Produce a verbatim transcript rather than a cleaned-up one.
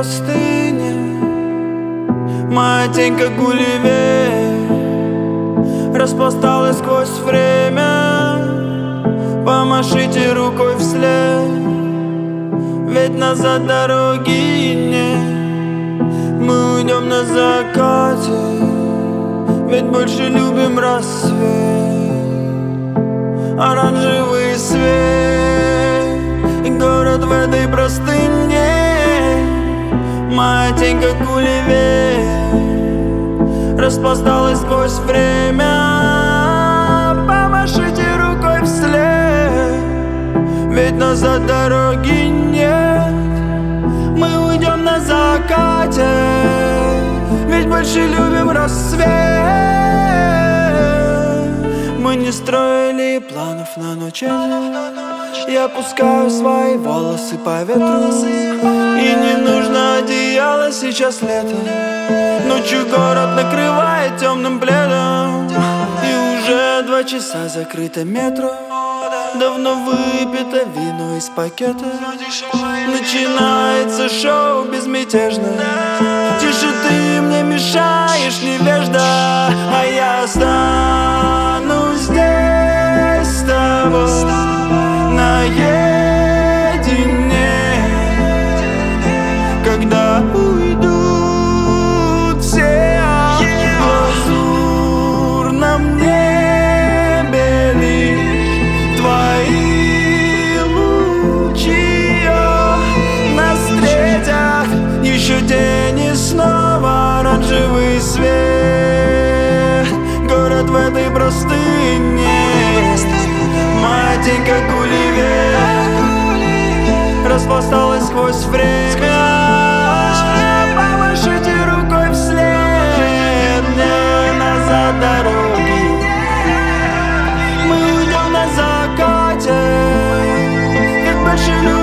простыне. Моя тень, как Гулливер, распласталась сквозь время. Помашите рукой вслед, ведь назад дороги нет. Мы уйдем на закате, ведь больше любим рассвет. Оранжевый свет, город в этой простыне. Моя тень, как Гулливер, распласталась сквозь время. Помашите рукой вслед, ведь назад дороги нет. Мы уйдем на закате, ведь больше любим рассвет. Мы не строили планов на ночь, я пускаю свои волосы по ветру. И не нужно одеяло, сейчас лето. Ночью город накрывает темным пледом. И уже два часа закрыто метро. Давно выпито вино из пакета. Начинается шоу безмятежно. Тише, ты мне мешаешь, невежда. А я останусь здесь с тобой наедине. Когда уйдут все в лазурном небе лишь твои лучи, нас встретят еще день и снова оранжевый свет. Город в этой простыне. Моя тень, как Гулливер, распласталась сквозь время. Помашите рукой вслед, мне назад дороги. Мы уйдем на закате, ведь больше любим